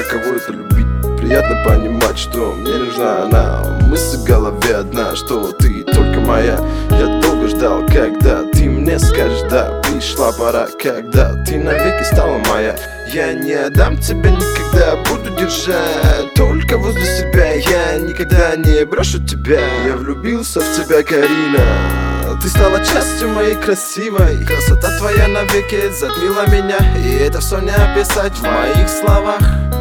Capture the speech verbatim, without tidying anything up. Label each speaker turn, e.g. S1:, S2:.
S1: кого это любить. Приятно понимать, что мне нужна она. Мысль в голове одна, что ты только моя. Я долго ждал, когда ты мне скажешь да. Пришла пора, когда ты навеки стала моя. Я не отдам тебя никогда, буду держать только возле себя. Я никогда не брошу тебя. Я влюбился в тебя, Карина. Ты стала частью моей красивой. Красота твоя навеки затмила меня, и это все не описать в моих словах.